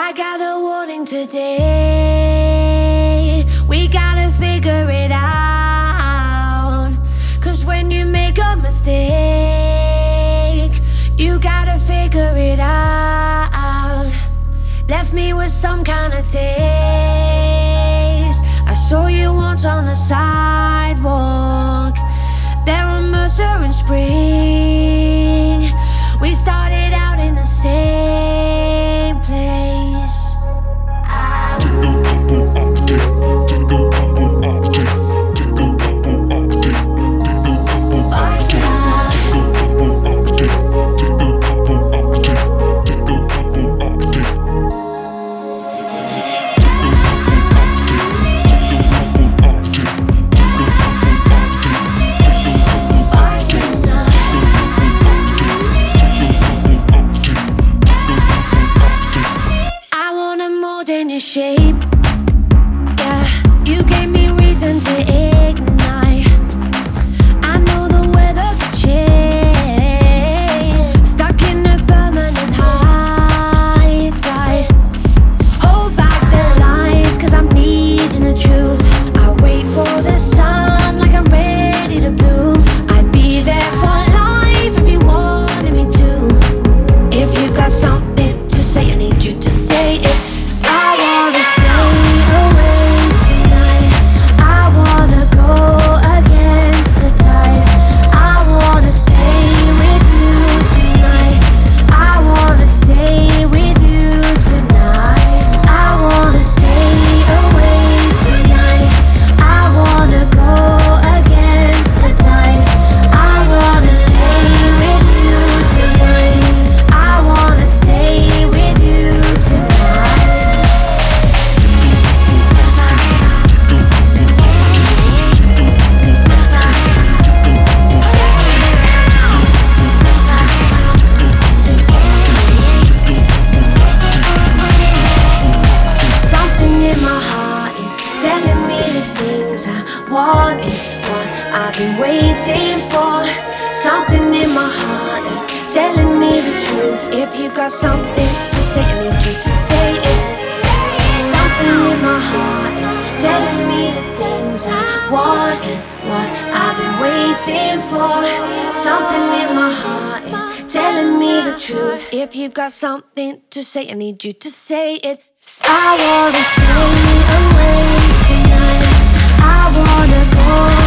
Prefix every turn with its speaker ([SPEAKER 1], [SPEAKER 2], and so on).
[SPEAKER 1] I got a warning today. We gotta figure it out. 'Cause when you make a mistake, you gotta figure it out. Left me with some kind of taste. I saw you once on the sidewalk there on Mercer and Spring. We started out in the same place. Shape, yeah, you gave me reason to ignite. I know the weather could change, stuck in a permanent high tide. Hold back the lies, 'cause I'm needing the truth. I wait for the sun like I'm ready to bloom. I'd be there for life if you wanted me to. If you got something to say, I need you to say it. What is what I've been waiting for? Something in my heart is telling me the truth. If you got something to say, I need you to say it. Something in my heart is telling me the things I want is what I've been waiting for. Something in my heart is telling me the truth. If you've got something to say, I need you to say it. I wanna stay away tonight. I wanna go